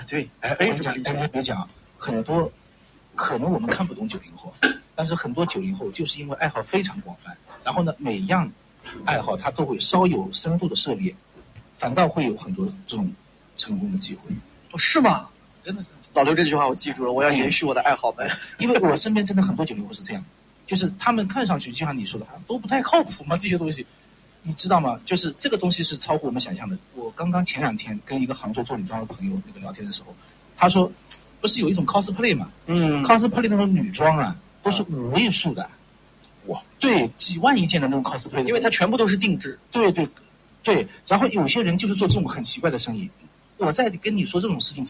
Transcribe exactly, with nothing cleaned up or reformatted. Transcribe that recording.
对， 哎，我跟你讲，哎，你别讲，很多可能我们看不懂九零后，但是很多九零后就是因为爱好非常广泛，然后呢，每样爱好他都会稍有深度的涉猎，反倒会有很多这种成功的机会。 哦，是吗？ 真的， 老刘这句话我记住了，我要延续我的爱好们。 因为我身边真的很多九零后是这样，就是他们看上去就像你说的，都不太靠谱嘛，这些东西。你知道吗？就是这个东西是超乎我们想象的。我刚刚前两天跟一个杭州做女装的朋友那个聊天的时候，他说，不是有一种 cosplay 嘛？嗯 ，cosplay 那种女装啊，都是五位数的，哇，对，几万一件的那种 cosplay， 因为它全部都是定制。 对对对，然后有些人就是做这种很奇怪的生意。我在跟你说这种事情